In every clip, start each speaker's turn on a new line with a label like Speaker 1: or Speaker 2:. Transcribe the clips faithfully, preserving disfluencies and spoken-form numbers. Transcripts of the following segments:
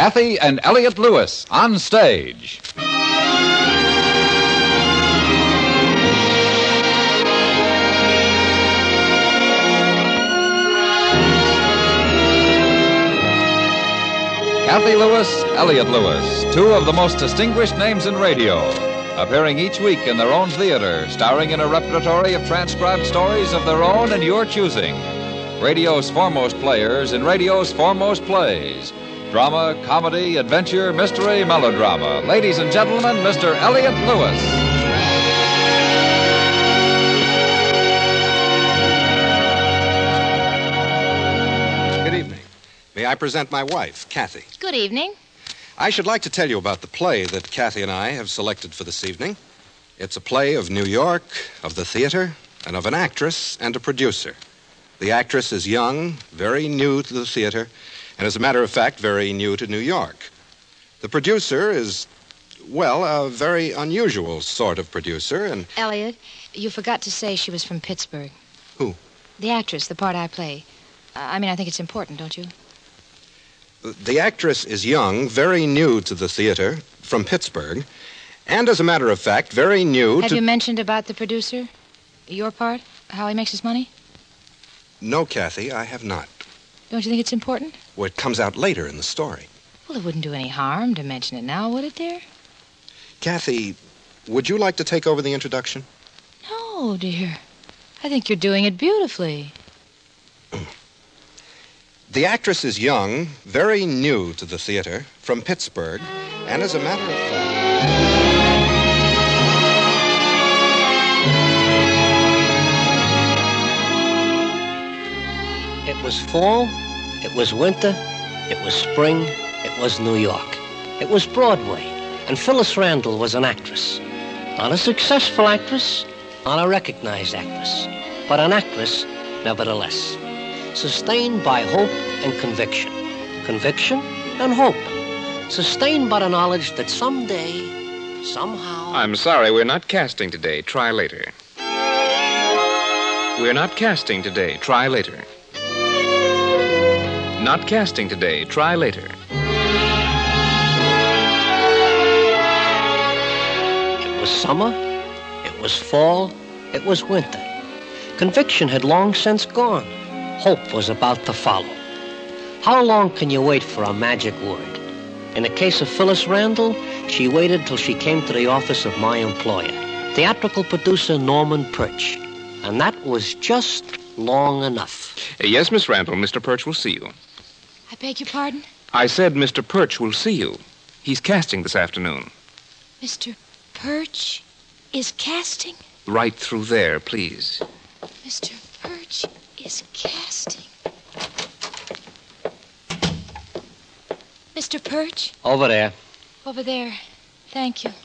Speaker 1: Cathy and Elliot Lewis on stage. Cathy Lewis, Elliot Lewis, two of the most distinguished names in radio, appearing each week in their own theater, starring in a repertory of transcribed stories of their own and your choosing. Radio's foremost players in radio's foremost plays. Drama, comedy, adventure, mystery, melodrama. Ladies and gentlemen, Mister Elliot Lewis.
Speaker 2: Good evening. May I present my wife, Cathy?
Speaker 3: Good evening.
Speaker 2: I should like to tell you about the play that Cathy and I have selected for this evening. It's a play of New York, of the theater, and of an actress and a producer. The actress is young, very new to the theater, and as a matter of fact, very new to New York. The producer is, well, a very unusual sort of producer, and...
Speaker 3: Elliot, you forgot to say she was from Pittsburgh.
Speaker 2: Who?
Speaker 3: The actress, the part I play. Uh, I mean, I think it's important, don't you?
Speaker 2: The actress is young, very new to the theater, from Pittsburgh, and as a matter of fact, very new
Speaker 3: Have
Speaker 2: to...
Speaker 3: you mentioned about the producer? Your part? How he makes his money?
Speaker 2: No, Cathy, I have not.
Speaker 3: Don't you think it's important?
Speaker 2: Well, it comes out later in the story.
Speaker 3: Well, it wouldn't do any harm to mention it now, would it, dear?
Speaker 2: Cathy, would you like to take over the introduction?
Speaker 3: No, dear. I think you're doing it beautifully.
Speaker 2: The actress is young, very new to the theater, from Pittsburgh, and as a matter of fact...
Speaker 4: It was fall, it was winter, it was spring, it was New York. It was Broadway, and Phyllis Randle was an actress. Not a successful actress, not a recognized actress, but an actress nevertheless. Sustained by hope and conviction. Conviction and hope. Sustained by the knowledge that someday, somehow...
Speaker 5: I'm sorry, we're not casting today. Try later. We're not casting today. Try later. Not casting today. Try later.
Speaker 4: It was summer. It was fall. It was winter. Conviction had long since gone. Hope was about to follow. How long can you wait for a magic word? In the case of Phyllis Randle, she waited till she came to the office of my employer, theatrical producer Norman Perch. And that was just long enough.
Speaker 5: Uh, yes, Miss Randle, Mister Perch will see you.
Speaker 3: I beg your pardon?
Speaker 5: I said Mister Perch will see you. He's casting this afternoon.
Speaker 3: Mister Perch is casting?
Speaker 5: Right through there, please.
Speaker 3: Mister Perch is casting. Mister Perch?
Speaker 4: Over there.
Speaker 3: Over there. Thank you.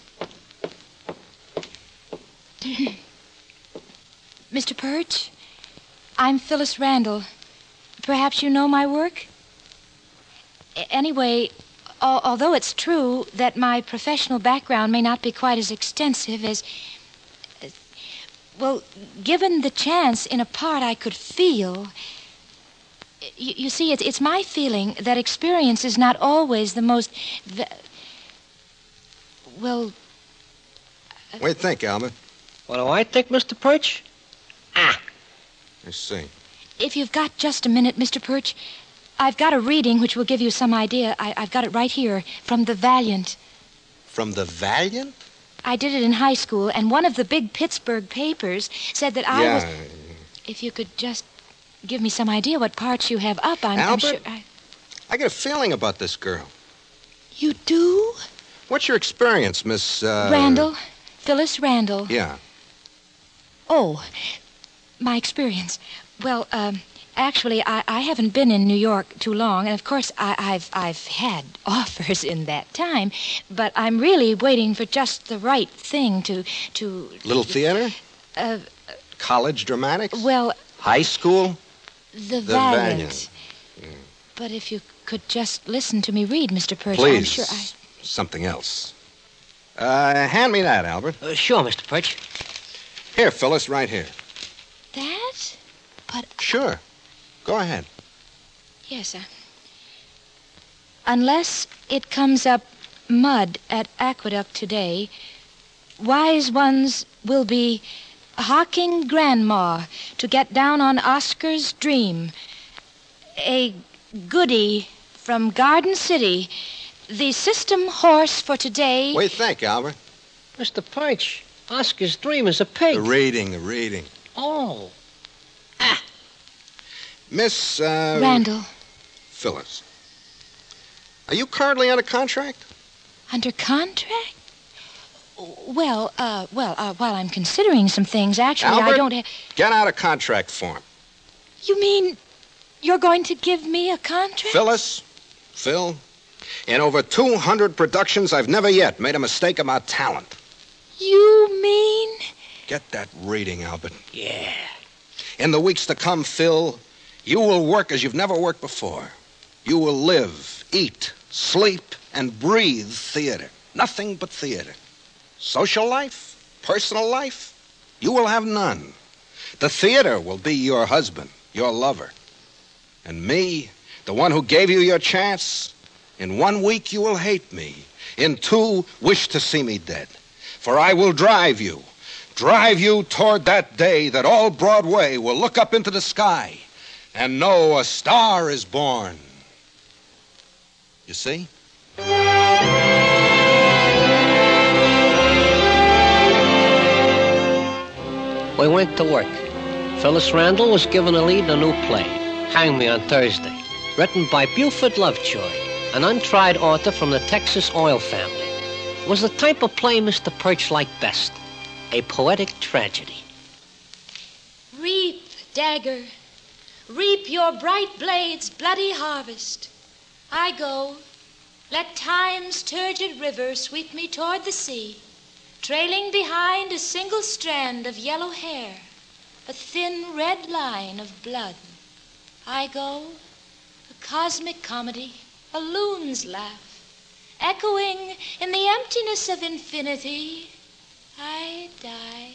Speaker 3: Mister Perch, I'm Phyllis Randle. Perhaps you know my work? A- anyway, al- although it's true that my professional background may not be quite as extensive as... as- well, given the chance in a part I could feel... You, you see, it's, it's my feeling that experience is not always the most... The, well...
Speaker 2: What do you think, Albert?
Speaker 4: What do I think, Mister Perch? Ah.
Speaker 2: I see.
Speaker 3: If you've got just a minute, Mister Perch, I've got a reading which will give you some idea. I, I've got it right here, from The Valiant.
Speaker 2: From The Valiant?
Speaker 3: I did it in high school, and one of the big Pittsburgh papers said that I
Speaker 2: yeah.
Speaker 3: was... If you could just give me some idea what parts you have up, I'm, I'm
Speaker 2: Albert,
Speaker 3: sure... I...
Speaker 2: I get a feeling about this girl.
Speaker 3: You do?
Speaker 2: What's your experience, Miss... Uh...
Speaker 3: Randle. Phyllis Randle.
Speaker 2: Yeah.
Speaker 3: Oh, my experience. Well, um, actually, I, I haven't been in New York too long, and of course, I, I've I've had offers in that time, but I'm really waiting for just the right thing to to.
Speaker 2: Little theater?
Speaker 3: Uh,
Speaker 2: College dramatics?
Speaker 3: well,
Speaker 2: High school?
Speaker 3: The,
Speaker 2: The
Speaker 3: Valiant.
Speaker 2: Valiant. Yeah.
Speaker 3: But if you could just listen to me read, Mister Perch,
Speaker 2: Please.
Speaker 3: I'm sure I.
Speaker 2: Something else. Uh, hand me that, Albert.
Speaker 4: Uh, sure, Mister Perch.
Speaker 2: Here, Phyllis, right here.
Speaker 3: That? But
Speaker 2: Sure. Go ahead.
Speaker 3: yes, sir. Unless it comes up mud at Aqueduct today. Wise ones will be hawking grandma to get down on Oscar's dream. A goodie from Garden City. The system horse for today.
Speaker 2: What do you think, Albert?
Speaker 4: Mister Perch, Oscar's dream is a pig.
Speaker 2: The reading, the reading.
Speaker 4: Oh.
Speaker 2: Miss, uh...
Speaker 3: Randall.
Speaker 2: Phyllis. Are you currently under contract?
Speaker 3: Under contract? Well, uh, well, uh, while I'm considering some things, actually,
Speaker 2: Albert,
Speaker 3: I don't have...
Speaker 2: get out a contract form.
Speaker 3: You mean you're going to give me a contract?
Speaker 2: Phyllis, Phil, in over two hundred productions, I've never yet made a mistake about talent.
Speaker 3: You mean?
Speaker 2: Get that reading, Albert.
Speaker 4: Yeah.
Speaker 2: In the weeks to come, Phil, you will work as you've never worked before. You will live, eat, sleep, and breathe theater. Nothing but theater. Social life, personal life, you will have none. The theater will be your husband, your lover. And me, the one who gave you your chance, in one week you will hate me. In two, wish to see me dead. For I will drive you, drive you toward that day that all Broadway will look up into the sky and know a star is born. You see?
Speaker 4: We went to work. Phyllis Randall was given a lead in a new play, Hang Me on Thursday, written by Buford Lovejoy, an untried author from the Texas oil family. It was the type of play Mister Perch liked best, a poetic tragedy.
Speaker 3: Reap, dagger, reap your bright blade's bloody harvest. I go, let time's turgid river sweep me toward the sea, trailing behind a single strand of yellow hair, a thin red line of blood. I go, a cosmic comedy, a loon's laugh, echoing in the emptiness of infinity. I die.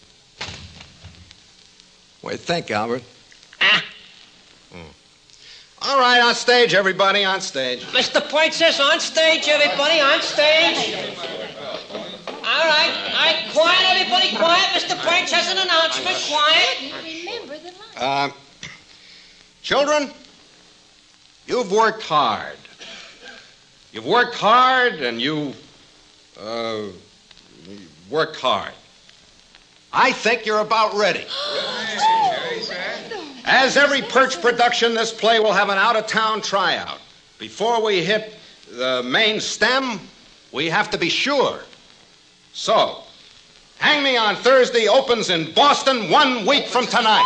Speaker 2: What do you think, Albert?
Speaker 4: Ah.
Speaker 2: Hmm. All right, on stage, everybody, on stage.
Speaker 4: Mister Perch says on stage, everybody, on stage. All right, all right, quiet, everybody, quiet. Mister Perch has an announcement, quiet.
Speaker 3: Remember the line.
Speaker 2: Uh, children, you've worked hard. You've worked hard, and you, uh, worked hard. I think you're about ready. As every Perch production, this play will have an out-of-town tryout. Before we hit the main stem, we have to be sure. So, Hang Me on Thursday opens in Boston one week from tonight.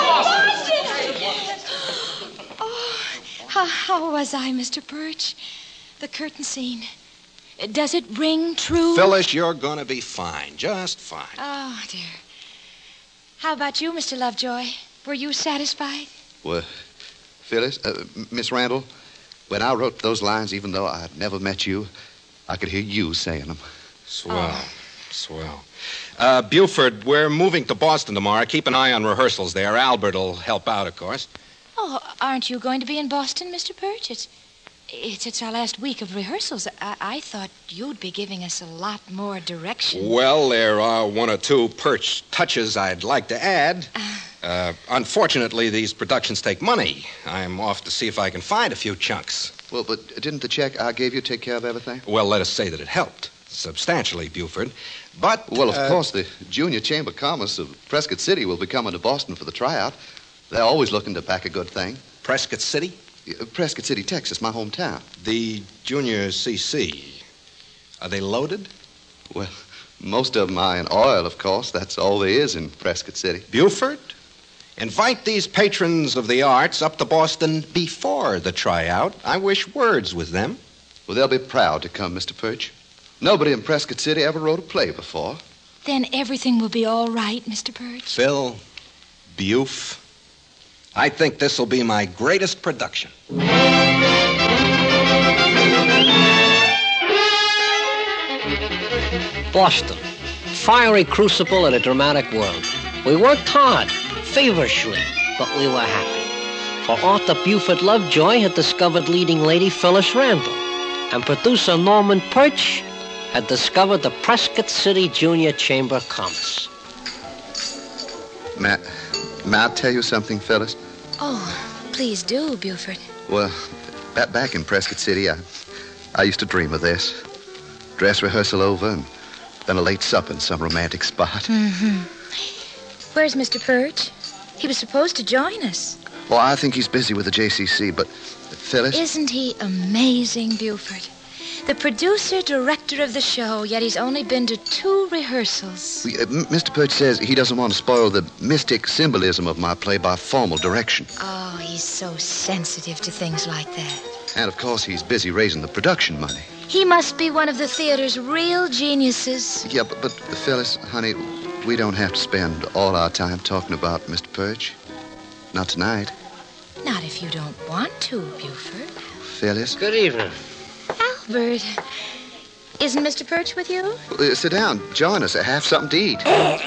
Speaker 3: Oh, how, how was I, Mister Perch? The curtain scene. Does it ring true?
Speaker 2: Phyllis, you're going to be fine, just fine.
Speaker 3: Oh, dear. How about you, Mister Lovejoy? Were you satisfied?
Speaker 6: Well, Phyllis, uh, Miss Randall, when I wrote those lines, even though I'd never met you, I could hear you saying them.
Speaker 2: Swell,
Speaker 3: Oh.
Speaker 2: swell. Uh, Buford, we're moving to Boston tomorrow. Keep an eye on rehearsals there. Albert will help out, of course.
Speaker 3: Oh, aren't you going to be in Boston, Mister Perch? It's, it's, it's our last week of rehearsals. I, I thought you'd be giving us a lot more direction.
Speaker 2: Well, there are one or two Perch touches I'd like to add. Uh, unfortunately, these productions take money. I'm off to see if I can find a few chunks.
Speaker 6: Well, but didn't the check I gave you take care of everything?
Speaker 2: Well, let us say that it helped substantially, Buford. But,
Speaker 6: Well, of
Speaker 2: uh,
Speaker 6: course, the Junior Chamber of Commerce of Prescott City will be coming to Boston for the tryout. They're always looking to back a good thing.
Speaker 2: Prescott City,
Speaker 6: Uh, Prescott City, Texas, my hometown.
Speaker 2: the Junior C C, are they loaded?
Speaker 6: Well, most of them are in oil, of course. That's all there is in Prescott City.
Speaker 2: Buford, invite these patrons of the arts up to Boston before the tryout. I wish words with them.
Speaker 6: Well, they'll be proud to come, Mister Perch. Nobody in Prescott City ever wrote a play before.
Speaker 3: Then everything will be all right, Mister Perch.
Speaker 2: Phil, Buf, I think this will be my greatest production.
Speaker 4: Boston, fiery crucible in a dramatic world. We worked hard, feverishly, but we were happy. For author Buford Lovejoy had discovered leading lady Phyllis Randall. and producer Norman Perch had discovered the Prescott City Junior Chamber of Commerce.
Speaker 6: May, may I tell you something, Phyllis?
Speaker 3: Oh, please do, Buford.
Speaker 6: Well, back, back in Prescott City, I, I used to dream of this. Dress rehearsal over and then a late supper in some romantic spot.
Speaker 3: Mm-hmm. Where's Mister Perch? He was supposed to join us.
Speaker 6: Well, I think he's busy with the J C C, but Phyllis...
Speaker 3: Isn't he amazing, Buford? The producer, director of the show, yet he's only been to two rehearsals.
Speaker 6: We, uh, Mister Perch says he doesn't want to spoil the mystic symbolism of my play by formal direction.
Speaker 3: Oh, he's so sensitive to things like that.
Speaker 6: And, of course, he's busy raising the production money.
Speaker 3: He must be one of the theater's real geniuses.
Speaker 6: Yeah, but, but Phyllis, honey, we don't have to spend all our time talking about Mister Perch. Not tonight.
Speaker 3: Not if you don't want to, Buford.
Speaker 6: Phyllis?
Speaker 4: Good evening.
Speaker 3: Albert, isn't Mister Perch with you?
Speaker 6: Uh, sit down. Join us. Have something to eat.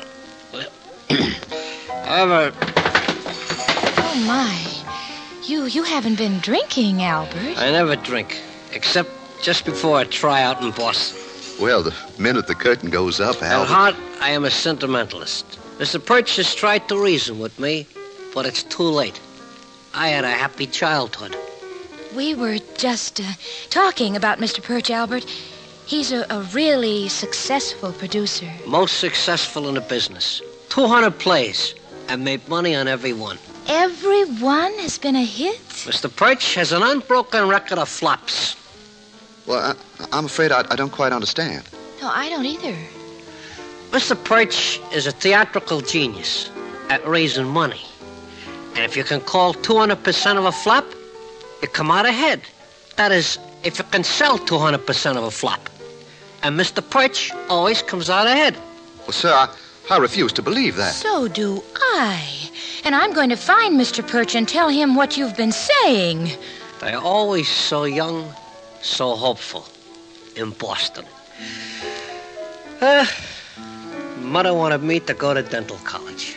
Speaker 4: Albert.
Speaker 3: Oh, my. You, you haven't been drinking, Albert.
Speaker 4: I never drink, except just before a tryout in Boston.
Speaker 6: Well, the minute the curtain goes up,
Speaker 4: At
Speaker 6: Albert...
Speaker 4: heart, I am a sentimentalist. Mister Perch has tried to reason with me, but it's too late. I had a happy childhood.
Speaker 3: We were just uh, talking about Mister Perch, Albert. He's a, a really successful producer.
Speaker 4: Most successful in the business. two hundred plays, and made money on every one.
Speaker 3: Every one has been a hit?
Speaker 4: Mister Perch has an unbroken record of flops.
Speaker 6: Well, I, I'm afraid I, I don't quite understand.
Speaker 3: No, I don't either.
Speaker 4: Mister Perch is a theatrical genius at raising money. And if you can call two hundred percent of a flop, you come out ahead. That is, if you can sell two hundred percent of a flop. And Mister Perch always comes out ahead.
Speaker 6: Well, sir, I, I refuse to believe that.
Speaker 3: So do I. And I'm going to find Mister Perch and tell him what you've been saying.
Speaker 4: They're always so young, so hopeful in Boston. Uh, Mother wanted me to go to dental college.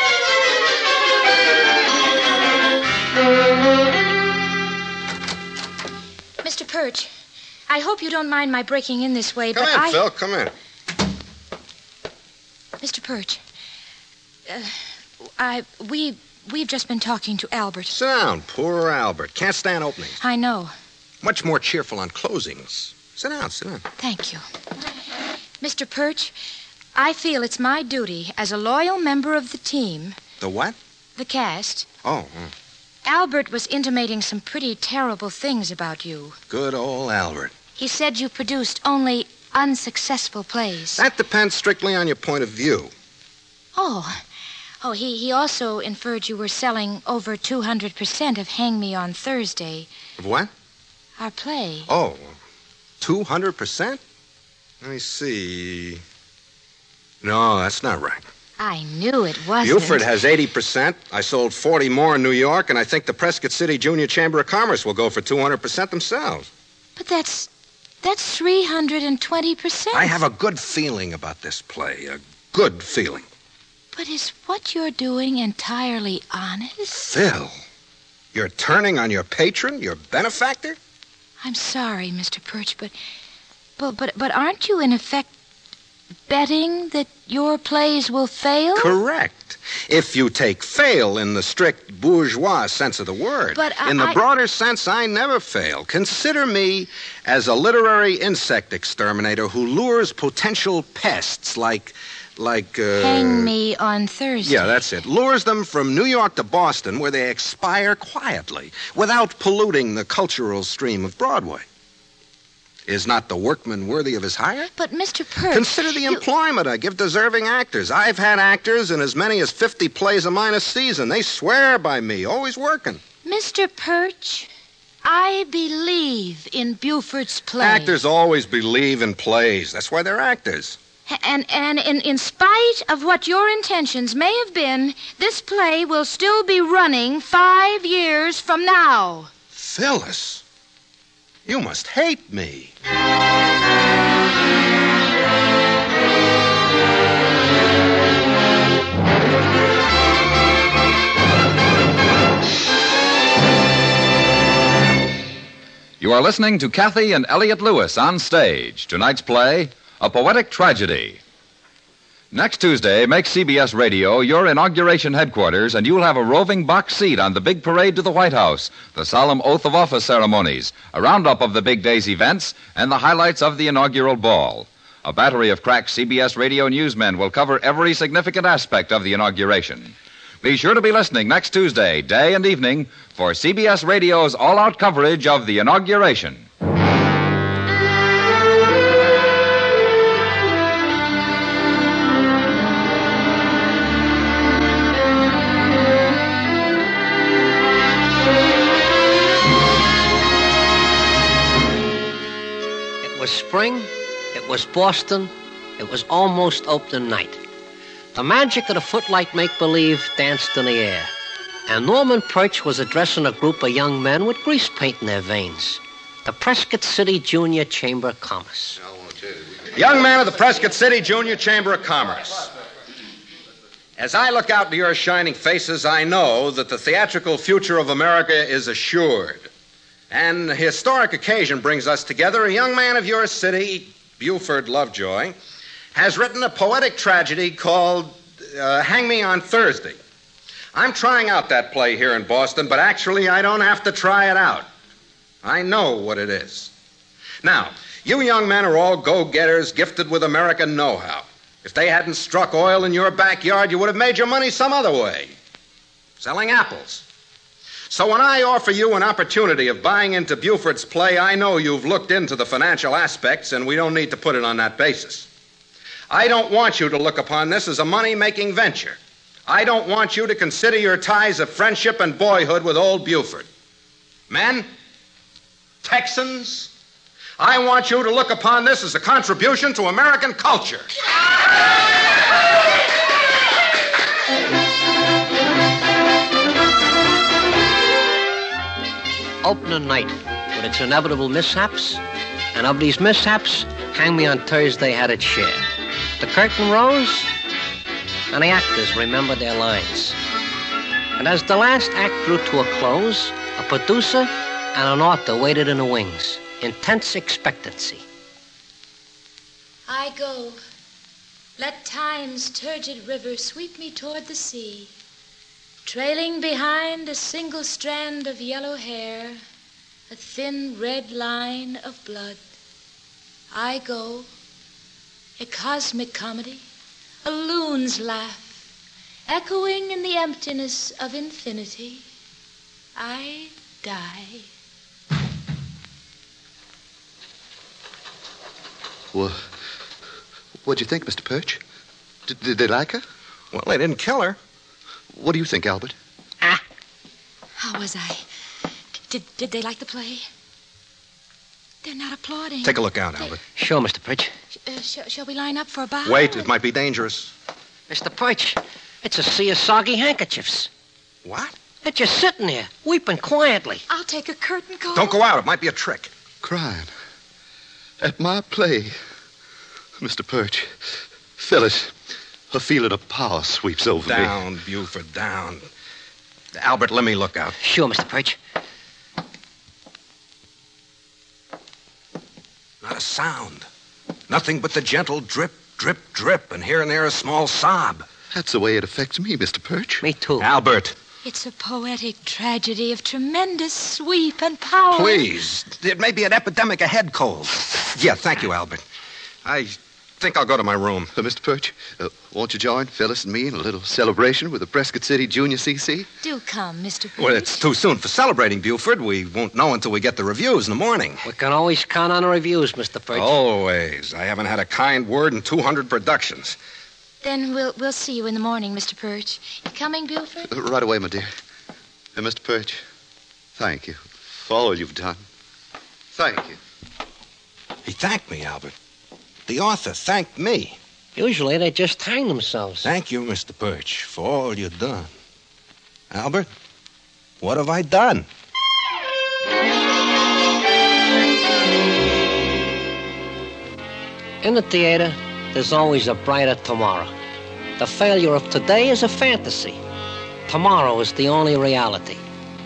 Speaker 3: Mister Perch, I hope you don't mind my breaking in this way,
Speaker 2: Come
Speaker 3: but
Speaker 2: in,
Speaker 3: I...
Speaker 2: Phil. Come in.
Speaker 3: Mister Perch, uh, I... we... we've just been talking to Albert.
Speaker 2: Sit down. Poor Albert. Can't stand openings.
Speaker 3: I know.
Speaker 2: Much more cheerful on closings. Sit down, sit down.
Speaker 3: Thank you. Mister Perch, I feel it's my duty as a loyal member of the team...
Speaker 2: The what?
Speaker 3: The cast...
Speaker 2: Oh, oh.
Speaker 3: Albert was intimating some pretty terrible things about you.
Speaker 2: Good old Albert.
Speaker 3: He said you produced only unsuccessful plays.
Speaker 2: That depends strictly on your point of view.
Speaker 3: Oh. Oh, he, he also inferred you were selling over two hundred percent of Hang Me on Thursday.
Speaker 2: Of what?
Speaker 3: Our play.
Speaker 2: Oh, two hundred percent? Let me see. No, that's not right.
Speaker 3: I knew it wasn't.
Speaker 2: Buford has eighty percent. I sold forty more in New York, and I think the Prescott City Junior Chamber of Commerce will go for two hundred percent themselves.
Speaker 3: But that's... that's three hundred twenty percent.
Speaker 2: I have a good feeling about this play. A good feeling.
Speaker 3: But is what you're doing entirely honest?
Speaker 2: Phil, you're turning on your patron, your benefactor?
Speaker 3: I'm sorry, Mister Perch, but... But, but, but aren't you, in effect, betting that your plays will fail?
Speaker 2: Correct. If you take fail in the strict bourgeois sense of the word.
Speaker 3: But I,
Speaker 2: in the
Speaker 3: I...
Speaker 2: broader sense, I never fail. Consider me as a literary insect exterminator who lures potential pests like... like, uh...
Speaker 3: Hang Me on Thursday.
Speaker 2: Yeah, that's it. Lures them from New York to Boston where they expire quietly without polluting the cultural stream of Broadway. Is not the workman worthy of his hire?
Speaker 3: But, Mister Perch...
Speaker 2: Consider the
Speaker 3: you...
Speaker 2: employment I give deserving actors. I've had actors in as many as fifty plays a minus season. They swear by me, always working.
Speaker 3: Mister Perch, I believe in Buford's play.
Speaker 2: Actors always believe in plays. That's why they're actors.
Speaker 3: And, and in, in spite of what your intentions may have been, this play will still be running five years from now.
Speaker 2: Phyllis, you must hate me.
Speaker 1: You You are listening to Kathy and Elliot Lewis on stage. Tonight's play, A Poetic Tragedy. Next Tuesday, make C B S Radio your inauguration headquarters, and you'll have a roving box seat on the big parade to the White House, the solemn oath of office ceremonies, a roundup of the big day's events, and the highlights of the inaugural ball. A battery of crack C B S Radio newsmen will cover every significant aspect of the inauguration. Be sure to be listening next Tuesday, day and evening, for C B S Radio's all-out coverage of the inauguration.
Speaker 4: It was spring, it was Boston, it was almost opening night. The magic of the footlight make-believe danced in the air, and Norman Perch was addressing a group of young men with grease paint in their veins. The Prescott City Junior Chamber of Commerce.
Speaker 2: Young man of the Prescott City Junior Chamber of Commerce. As I look out into your shining faces, I know that the theatrical future of America is assured. And a historic occasion brings us together. A young man of your city, Buford Lovejoy, has written a poetic tragedy called uh, Hang Me on Thursday. I'm trying out that play here in Boston, but actually I don't have to try it out. I know what it is. Now, you young men are all go-getters gifted with American know-how. If they hadn't struck oil in your backyard, you would have made your money some other way. Selling apples. So when I offer you an opportunity of buying into Buford's play, I know you've looked into the financial aspects, and we don't need to put it on that basis. I don't want you to look upon this as a money-making venture. I don't want you to consider your ties of friendship and boyhood with old Buford. Men, Texans, I want you to look upon this as a contribution to American culture.
Speaker 4: Opening night with its inevitable mishaps, and of these mishaps, Hang Me on Thursday had its share. The curtain rose, and the actors remembered their lines. And as the last act drew to a close, a producer and an author waited in the wings, intense expectancy.
Speaker 3: I go. Let time's turgid river sweep me toward the sea. Trailing behind a single strand of yellow hair, a thin red line of blood. I go, a cosmic comedy, a loon's laugh, echoing in the emptiness of infinity. I die.
Speaker 6: Well, what'd you think, Mister Perch? Did, did they like her?
Speaker 2: Well, they didn't kill her.
Speaker 6: What do you think, Albert?
Speaker 4: Ah.
Speaker 3: How was I? Did, did they like the play? They're not applauding.
Speaker 2: Take a look out, Albert.
Speaker 4: Sure, Mister Perch.
Speaker 3: Uh, sh- shall we line up for a bow?
Speaker 2: Wait, it might be dangerous.
Speaker 4: Mister Perch, it's a sea of soggy handkerchiefs.
Speaker 2: What?
Speaker 4: They're just sitting there, weeping quietly.
Speaker 3: I'll take a curtain call.
Speaker 2: Don't go out. It might be a trick.
Speaker 6: Crying. At my play. Mister Perch. Phyllis, a feeling of power sweeps over me.
Speaker 2: Down, Buford, down. Albert, let me look out.
Speaker 4: Sure, Mister Perch.
Speaker 2: Not a sound. Nothing but the gentle drip, drip, drip, and here and there a small sob.
Speaker 6: That's the way it affects me, Mister Perch.
Speaker 4: Me too.
Speaker 2: Albert,
Speaker 3: It's a poetic tragedy of tremendous sweep and power.
Speaker 2: please. It may be an epidemic of head cold. Yeah, thank you, Albert. I think I'll go to my room.
Speaker 6: Uh, Mister Perch, uh, won't you join Phyllis and me in a little celebration with the Prescott City Junior C C?
Speaker 3: Do come, Mister Perch.
Speaker 2: Well, it's too soon for celebrating, Buford. We won't know until we get the reviews in the morning.
Speaker 4: We can always count on the reviews, Mister Perch.
Speaker 2: Always. I haven't had a kind word in two hundred productions.
Speaker 3: Then we'll we'll see you in the morning, Mister Perch. You coming, Buford?
Speaker 6: Uh, right away, my dear. Uh, Mister Perch, thank you for all you've done. Thank you.
Speaker 2: He thanked me, Albert. The author thanked me.
Speaker 4: Usually they just hang themselves.
Speaker 2: Thank you, Mister Perch, for all you've done. Albert, what have I done?
Speaker 4: In the theater, there's always a brighter tomorrow. The failure of today is a fantasy. Tomorrow is the only reality.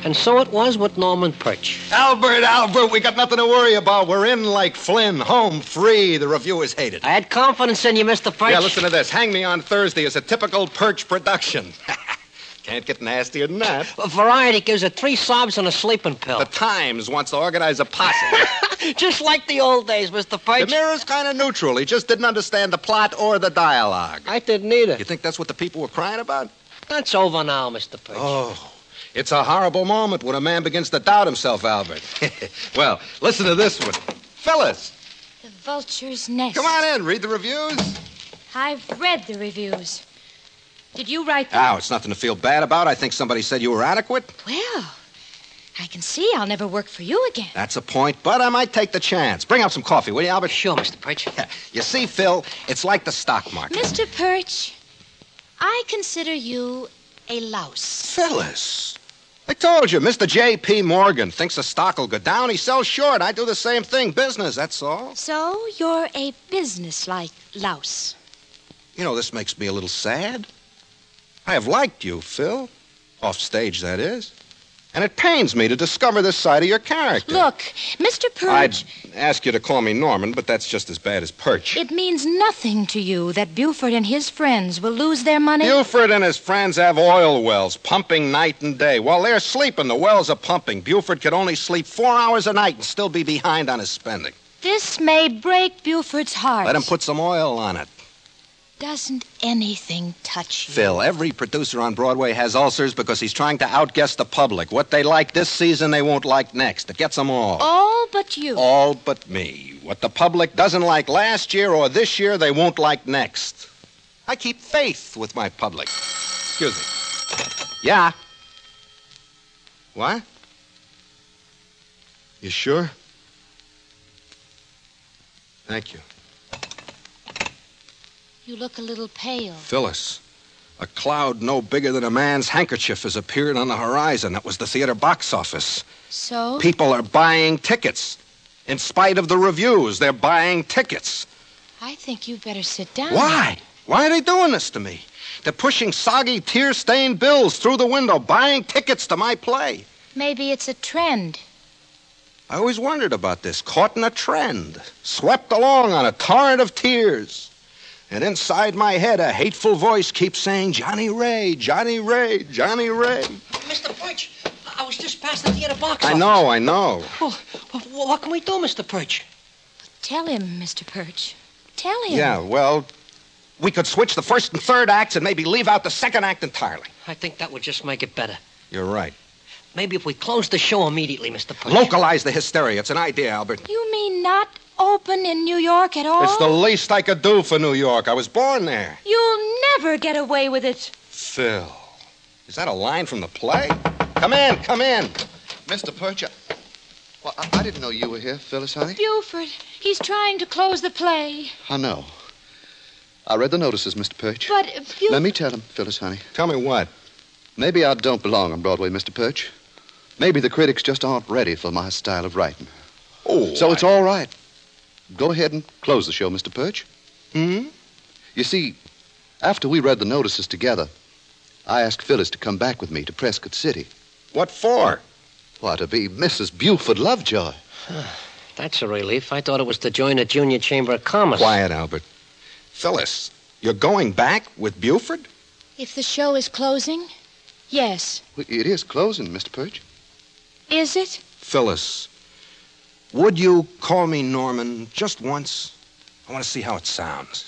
Speaker 4: And so it was with Norman Perch.
Speaker 2: Albert, Albert, we got nothing to worry about. We're in like Flynn, home free. The reviewers hate it.
Speaker 4: I had confidence in you, Mister Perch.
Speaker 2: Yeah, listen to this. Hang Me on Thursday is a typical Perch production. Can't get nastier than that.
Speaker 4: Well, Variety gives it three sobs and a sleeping pill.
Speaker 2: The Times wants to organize a posse.
Speaker 4: Just like the old days, Mister Perch.
Speaker 2: The Mirror's kind of neutral. He just didn't understand the plot or the dialogue.
Speaker 4: I didn't either.
Speaker 2: You think that's what the people were crying about?
Speaker 4: That's over now, Mister Perch.
Speaker 2: Oh, it's a horrible moment when a man begins to doubt himself, Albert. Well, listen to this one. Phyllis.
Speaker 3: The Vulture's Nest.
Speaker 2: Come on in. Read the reviews.
Speaker 3: I've read the reviews. Did you write them?
Speaker 2: Oh, it's nothing to feel bad about. I think somebody said you were adequate.
Speaker 3: Well, I can see I'll never work for you again.
Speaker 2: That's a point, but I might take the chance. Bring out some coffee, will you, Albert?
Speaker 4: Sure, Mister Perch.
Speaker 2: You see, Phil, it's like the stock market.
Speaker 3: Mister Perch, I consider you a louse.
Speaker 2: Phyllis, I told you, Mister J P. Morgan thinks the stock will go down. He sells short. I do the same thing. Business, that's all.
Speaker 3: So you're a business-like louse.
Speaker 2: You know, this makes me a little sad. I have liked you, Phil. Off stage, that is. And it pains me to discover this side of your character.
Speaker 3: Look, Mister Perch...
Speaker 2: I'd ask you to call me Norman, but that's just as bad as Perch.
Speaker 3: It means nothing to you that Buford and his friends will lose their money?
Speaker 2: Buford and his friends have oil wells pumping night and day. While they're sleeping, the wells are pumping. Buford could only sleep four hours a night and still be behind on his spending.
Speaker 3: This may break Buford's heart.
Speaker 2: Let him put some oil on it.
Speaker 3: Doesn't anything touch you?
Speaker 2: Phil, every producer on Broadway has ulcers because he's trying to outguess the public. What they like this season, they won't like next. It gets them all.
Speaker 3: All but you.
Speaker 2: All but me. What the public doesn't like last year or this year, they won't like next. I keep faith with my public. Excuse me. Yeah? What? You sure? Thank you.
Speaker 3: You look a little pale.
Speaker 2: Phyllis, a cloud no bigger than a man's handkerchief has appeared on the horizon. That was the theater box office.
Speaker 3: So?
Speaker 2: People are buying tickets. In spite of the reviews, they're buying tickets.
Speaker 3: I think you better sit down.
Speaker 2: Why? Why are they doing this to me? They're pushing soggy, tear-stained bills through the window, buying tickets to my play.
Speaker 3: Maybe it's a trend.
Speaker 2: I always wondered about this. Caught in a trend. Swept along on a torrent of tears. And inside my head, a hateful voice keeps saying, Johnny Ray, Johnny Ray, Johnny Ray.
Speaker 4: Mister Perch, I was just past the theater box
Speaker 2: I
Speaker 4: office.
Speaker 2: know, I know.
Speaker 4: Well, what can we do, Mister Perch?
Speaker 3: Tell him, Mister Perch. Tell him.
Speaker 2: Yeah, well, we could switch the first and third acts and maybe leave out the second act entirely.
Speaker 4: I think that would just make it better.
Speaker 2: You're right.
Speaker 4: Maybe if we close the show immediately, Mister Perch.
Speaker 2: Localize the hysteria. It's an idea, Albert.
Speaker 3: You mean not open in New York at all?
Speaker 2: It's the least I could do for New York. I was born there.
Speaker 3: You'll never get away with it.
Speaker 2: Phil, is that a line from the play? Come in, come in.
Speaker 6: Mister Perch, I, well, I, I didn't know you were here, Phyllis, honey.
Speaker 3: Buford, he's trying to close the play.
Speaker 6: I know. I read the notices, Mister Perch.
Speaker 3: But Buford...
Speaker 6: Let me tell him, Phyllis, honey.
Speaker 2: Tell me what?
Speaker 6: Maybe I don't belong on Broadway, Mister Perch. Maybe the critics just aren't ready for my style of writing.
Speaker 2: Oh,
Speaker 6: So
Speaker 2: I...
Speaker 6: it's all right. Go ahead and close the show, Mister Perch.
Speaker 2: Hmm?
Speaker 6: You see, after we read the notices together, I asked Phyllis to come back with me to Prescott City.
Speaker 2: What for?
Speaker 6: Why, to be Missus Buford Lovejoy.
Speaker 4: That's a relief. I thought it was to join the Junior Chamber of Commerce.
Speaker 2: Quiet, Albert. Phyllis, you're going back with Buford?
Speaker 3: If the show is closing, yes.
Speaker 6: Well, it is closing, Mister Perch.
Speaker 3: Is it?
Speaker 2: Phyllis, would you call me Norman just once? I want to see how it sounds.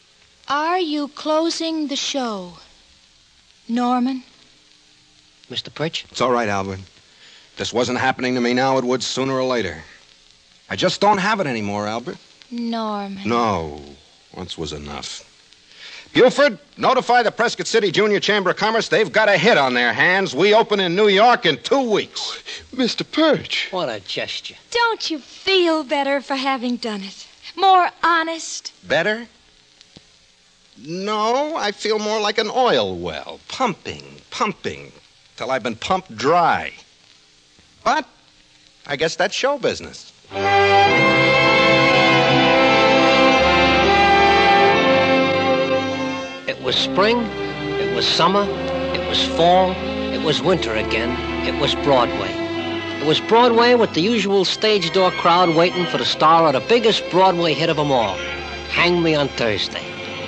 Speaker 3: Are you closing the show, Norman?
Speaker 4: Mister Perch?
Speaker 2: It's all right, Albert. If this wasn't happening to me now, it would sooner or later. I just don't have it anymore, Albert.
Speaker 3: Norman.
Speaker 2: No, once was enough. Buford, notify the Prescott City Junior Chamber of Commerce they've got a hit on their hands. We open in New York in two weeks.
Speaker 6: Mister Perch.
Speaker 4: What a gesture.
Speaker 3: Don't you feel better for having done it? More honest?
Speaker 2: Better? No, I feel more like an oil well, pumping, pumping, till I've been pumped dry. But I guess that's show business.
Speaker 4: It was spring, it was summer, it was fall, It was winter again. It was Broadway. It was Broadway with the usual stage door crowd waiting for the star of the biggest Broadway hit of them all, Hang Me on Thursday.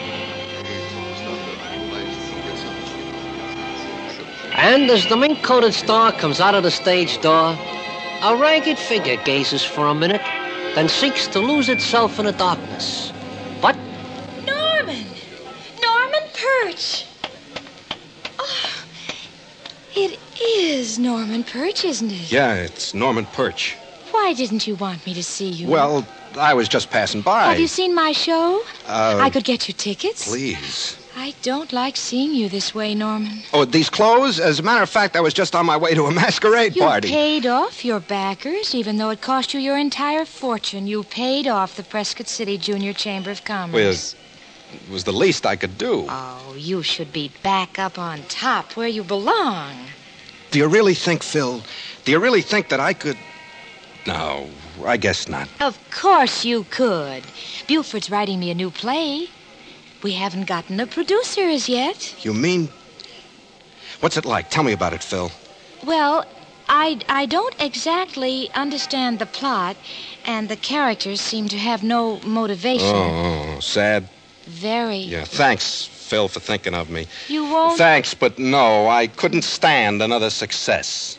Speaker 4: And as the mink-coated star comes out of the stage door, a ragged figure gazes for a minute, then seeks to lose itself in the darkness. But...
Speaker 3: Norman! Norman Perch! Oh, it is Norman Perch, isn't it?
Speaker 2: Yeah, it's Norman Perch.
Speaker 3: Why didn't you want me to see you?
Speaker 2: Well, I was just passing by.
Speaker 3: Have you seen my show?
Speaker 2: Uh,
Speaker 3: I could get you tickets.
Speaker 2: Please.
Speaker 3: I don't like seeing you this way, Norman.
Speaker 2: Oh, these clothes? As a matter of fact, I was just on my way to a masquerade
Speaker 3: You
Speaker 2: party.
Speaker 3: paid off your backers, even though it cost you your entire fortune. You paid off the Prescott City Junior Chamber of Commerce.
Speaker 2: Well, it was the least I could do.
Speaker 3: Oh, you should be back up on top where you belong.
Speaker 2: Do you really think, Phil, do you really think that I could... No, I guess not.
Speaker 3: Of course you could. Buford's writing me a new play. We haven't gotten a producer as yet.
Speaker 2: You mean... What's it like? Tell me about it, Phil.
Speaker 3: Well, I, I don't exactly understand the plot, and the characters seem to have no motivation.
Speaker 2: Oh, sad.
Speaker 3: Very.
Speaker 2: Yeah, thanks, Phil, for thinking of me.
Speaker 3: You won't...
Speaker 2: Thanks, but no, I couldn't stand another success.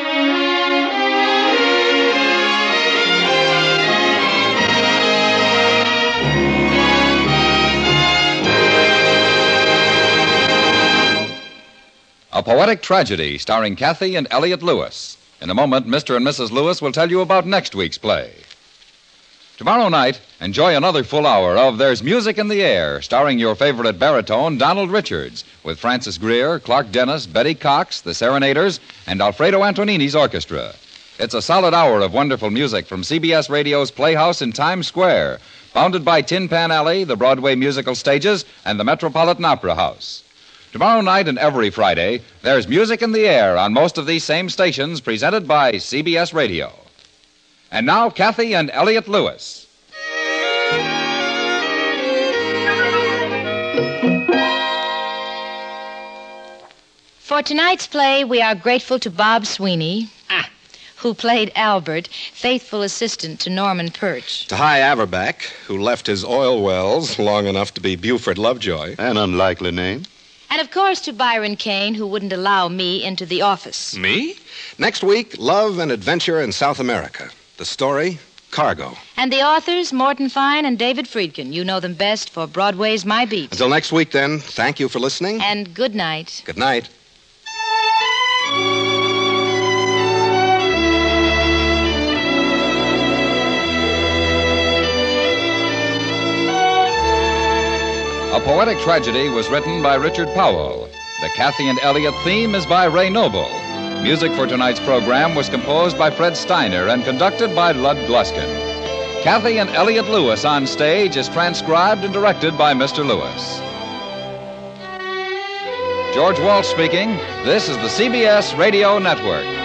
Speaker 1: A Poetic Tragedy starring Kathy and Elliot Lewis. In a moment, Mister and Missus Lewis will tell you about next week's play. Tomorrow night, enjoy another full hour of There's Music in the Air, starring your favorite baritone, Donald Richards, with Francis Greer, Clark Dennis, Betty Cox, the Serenaders, and Alfredo Antonini's orchestra. It's a solid hour of wonderful music from C B S Radio's Playhouse in Times Square, bounded by Tin Pan Alley, the Broadway musical stages, and the Metropolitan Opera House. Tomorrow night and every Friday, there's Music in the Air on most of these same stations, presented by C B S Radio. And now, Kathy and Elliot Lewis.
Speaker 3: For tonight's play, we are grateful to Bob Sweeney,
Speaker 4: Ah.
Speaker 3: who played Albert, faithful assistant to Norman Perch.
Speaker 2: To High Averback, who left his oil wells long enough to be Buford Lovejoy.
Speaker 6: An unlikely name.
Speaker 3: And, of course, to Byron Kane, who wouldn't allow me into the office.
Speaker 2: Me? Next week, Love and Adventure in South America. The story, Cargo.
Speaker 3: And the authors, Morton Fine and David Friedkin. You know them best for Broadway's My Beat.
Speaker 2: Until next week, then, thank you for listening.
Speaker 3: And good night.
Speaker 2: Good night.
Speaker 1: A Poetic Tragedy was written by Richard Powell. The Kathy and Elliot theme is by Ray Noble. Music for tonight's program was composed by Fred Steiner and conducted by Lud Gluskin. Kathy and Elliot Lewis on stage is transcribed and directed by Mister Lewis. George Walsh speaking. This is the C B S Radio Network.